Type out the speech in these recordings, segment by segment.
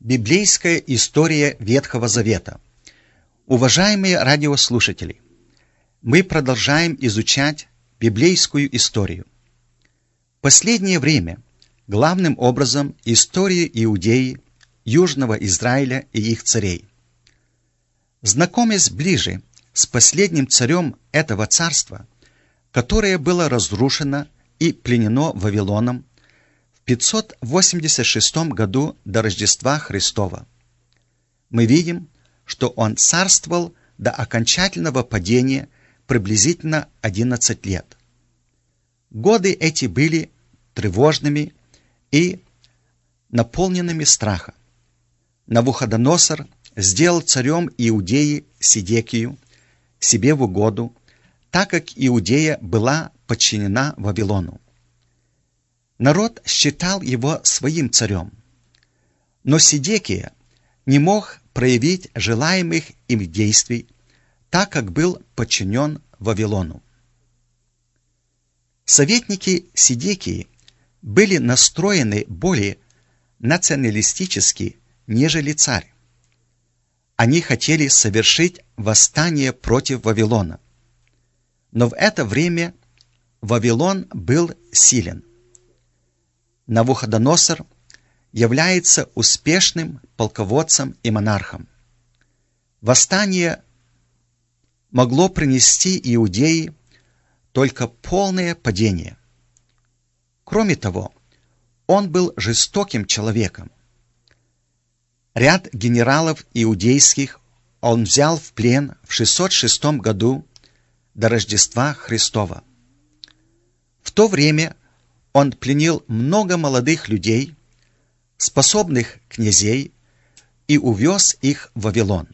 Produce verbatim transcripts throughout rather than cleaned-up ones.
Библейская история Ветхого Завета. Уважаемые радиослушатели, мы продолжаем изучать библейскую историю. В последнее время главным образом историю Иудеи, Южного Израиля и их царей. Знакомясь ближе с последним царем этого царства, которое было разрушено и пленено Вавилоном в пятьсот восемьдесят шестом году до Рождества Христова, мы видим, что он царствовал до окончательного падения приблизительно одиннадцать лет. Годы эти были тревожными и наполненными страха. Навуходоносор сделал царем Иудеи Сидекию себе в угоду, так как Иудея была подчинена Вавилону. Народ считал его своим царем, но Сидекия не мог проявить желаемых им действий, так как был подчинен Вавилону. Советники Сидекии были настроены более националистически, нежели царь. Они хотели совершить восстание против Вавилона. Но в это время Вавилон был силен. Навуходоносор является успешным полководцем и монархом. Восстание могло принести Иудеи только полное падение. Кроме того, он был жестоким человеком. Ряд генералов иудейских он взял в плен в шестьсот шестом году до Рождества Христова. В то время он пленил много молодых людей, способных князей, и увез их в Вавилон.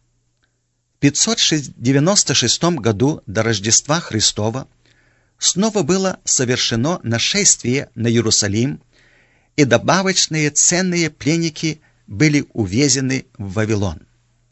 В пятьсот девяносто шестом году до Рождества Христова снова было совершено нашествие на Иерусалим, и добавочные ценные пленники были увезены в Вавилон.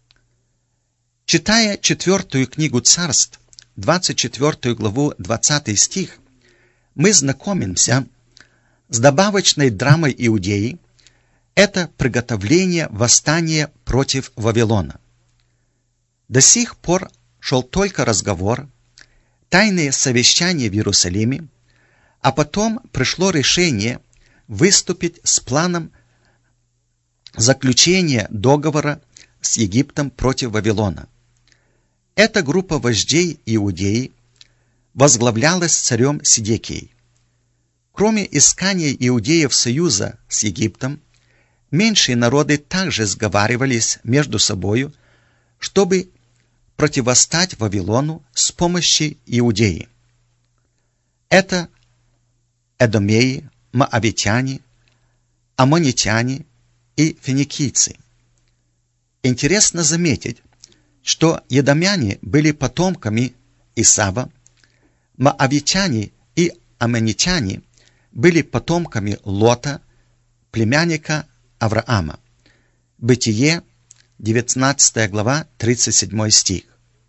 Читая четвертую книгу Царств, двадцать четвёртую главу, двадцатый стих, мы знакомимся с добавочной драмой Иудеи. Это приготовление восстания против Вавилона. До сих пор шел только разговор, тайные совещания в Иерусалиме, а потом пришло решение выступить с планом заключения договора с Египтом против Вавилона. Эта группа вождей Иудеи возглавлялась царем Сидекией. Кроме искания иудеев союза с Египтом, меньшие народы также сговаривались между собою, чтобы противостать Вавилону с помощью Иудеи. Это эдомеи, моавитяне, аммонитяне и финикийцы. Интересно заметить, что едомяне были потомками Исава, моавитяне и аммонитяне были потомками Лота, племянника Авраама. Бытие, девятнадцатая глава, тридцать седьмой стих.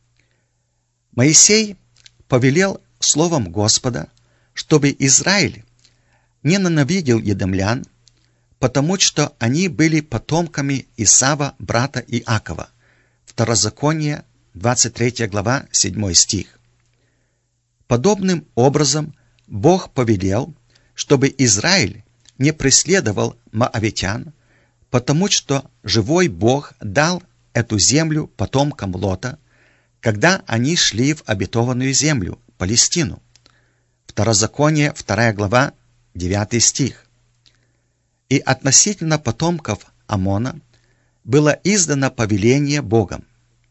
Моисей повелел словом Господа, чтобы Израиль не ненавидел едомлян, потому что они были потомками Исава, брата Иакова. Второзаконие, двадцать третья глава, седьмой стих. Подобным образом Бог повелел, чтобы Израиль не преследовал моавитян, потому что живой Бог дал эту землю потомкам Лота, когда они шли в обетованную землю, Палестину. Второзаконие, вторая глава, девятый стих. И относительно потомков Амона было издано повеление Богом: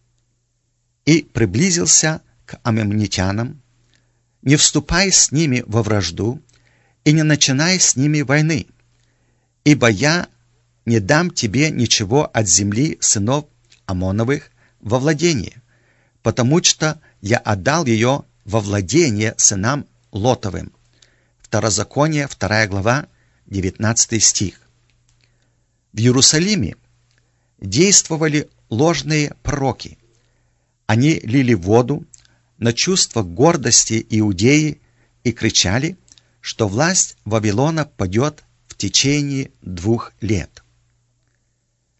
«И приблизился к аммонитянам, не вступай с ними во вражду и не начинай с ними войны, ибо я не дам тебе ничего от земли сынов Амоновых во владение, потому что я отдал ее во владение сынам Лотовым». Второзаконие, вторая глава, девятнадцатый стих. В Иерусалиме действовали ложные пророки. Они лили воду на чувство гордости Иудеи и кричали, что власть Вавилона падет в течение двух лет.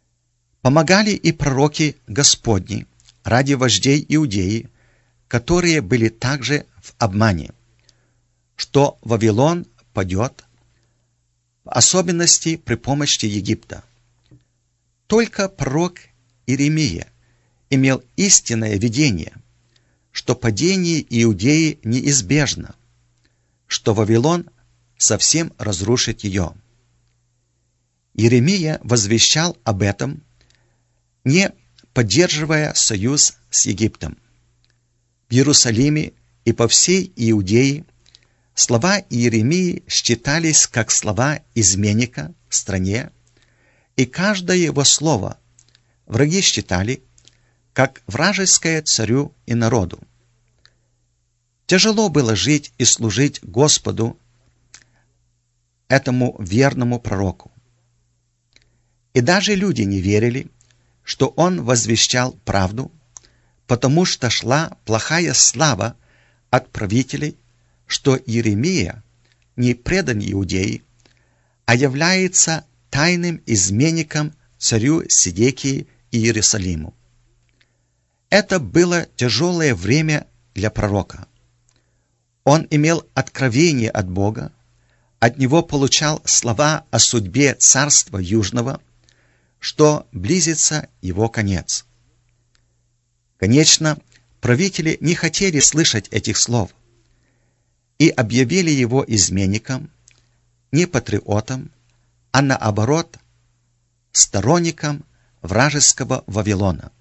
Помогали и пророки Господни ради вождей Иудеи, которые были также в обмане, что Вавилон падет, в особенности при помощи Египта. Только пророк Иеремия имел истинное видение, что падение Иудеи неизбежно, что Вавилон совсем разрушит ее. Иеремия возвещал об этом, не поддерживая союз с Египтом. В Иерусалиме и по всей Иудее слова Иеремии считались как слова изменника в стране, и каждое его слово враги считали как вражеское царю и народу. Тяжело было жить и служить Господу, этому верному пророку. И даже люди не верили, что он возвещал правду, потому что шла плохая слава от правителей, что Иеремия не предан Иудеи, а является тайным изменником царю Седекии и Иерусалиму. Это было тяжелое время для пророка. Он имел откровение от Бога, от него получал слова о судьбе царства Южного, что близится его конец. Конечно, правители не хотели слышать этих слов и объявили его изменником, не патриотом, а наоборот, сторонником вражеского Вавилона.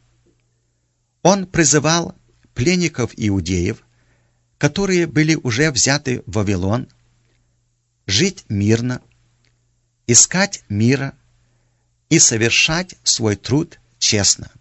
Он призывал пленников иудеев, которые были уже взяты в Вавилон, жить мирно, искать мира и совершать свой труд честно.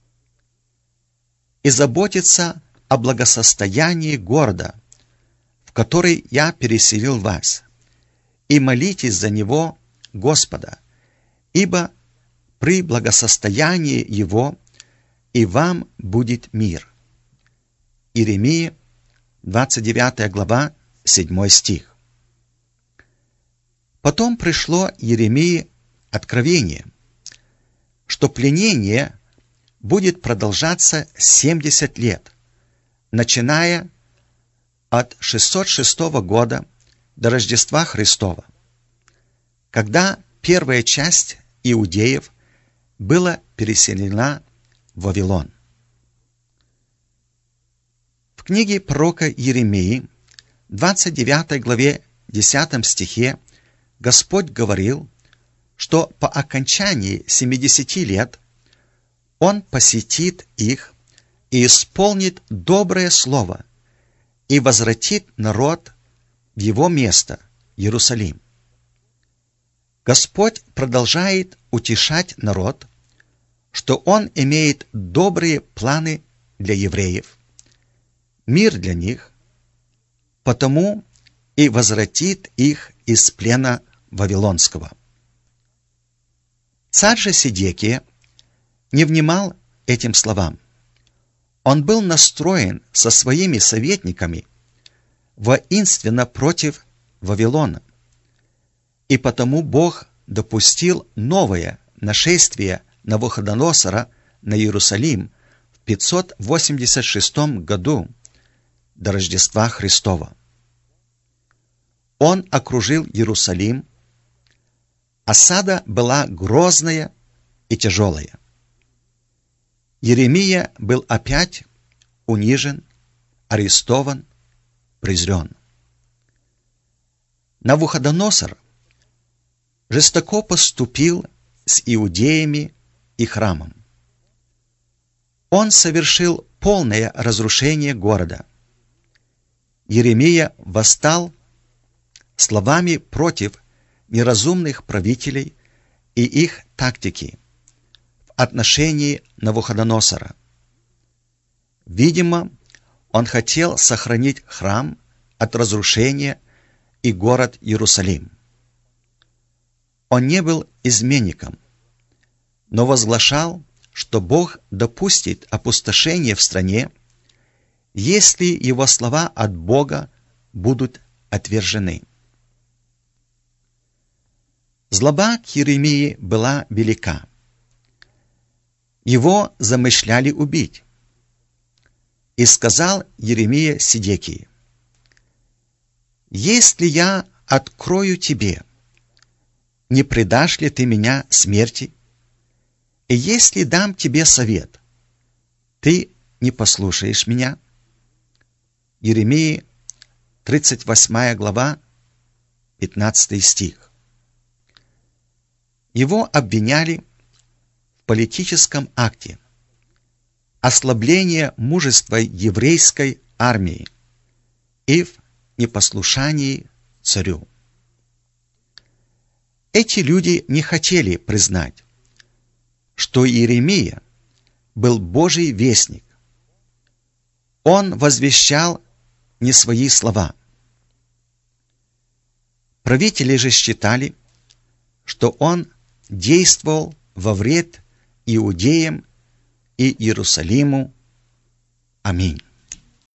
И заботиться о благосостоянии города, в который я переселил вас, и молитесь за него Господа, ибо при благосостоянии его и вам будет мир. Иеремия, двадцать девятая глава, седьмой стих. Потом пришло Иеремии откровение, что пленение будет продолжаться семьдесят лет, начиная от шестьсот шестого года до Рождества Христова, когда первая часть иудеев была переселена в Вавилон. В книге пророка Иеремии, двадцать девятой главе, десятом стихе, Господь говорил, что по окончании семидесяти лет Он посетит их и исполнит доброе слово и возвратит народ в его место, Иерусалим. Господь продолжает утешать народ, что Он имеет добрые планы для евреев, мир для них, потому и возвратит их из плена Вавилонского. Царь же Седекия не внимал этим словам. Он был настроен со своими советниками воинственно против Вавилона, и потому Бог допустил новое нашествие Навуходоносора на Иерусалим в пятьсот восемьдесят шестом году до Рождества Христова. Он окружил Иерусалим. Осада была грозная и тяжелая. Иеремия был опять унижен, арестован, презрен. Навуходоносор жестоко поступил с иудеями и храмом. Он совершил полное разрушение города. Иеремия восстал словами против неразумных правителей и их тактики в отношении Навуходоносора. Видимо, он хотел сохранить храм от разрушения и город Иерусалим. Он не был изменником, но возглашал, что Бог допустит опустошение в стране, если его слова от Бога будут отвержены. Злоба к Иеремии была велика. Его замышляли убить. И сказал Иеремия Сидекии: «Если я открою тебе, не предашь ли ты меня смерти? И если дам тебе совет, ты не послушаешь меня?» Иеремии, тридцать восьмая глава, пятнадцатый стих. Его обвиняли в политическом акте ослабления мужества еврейской армии и в непослушании царю. Эти люди не хотели признать, что Иеремия был Божий вестник. Он возвещал не свои слова. Правители же считали, что он действовал во вред иудеям и Иерусалиму. Аминь.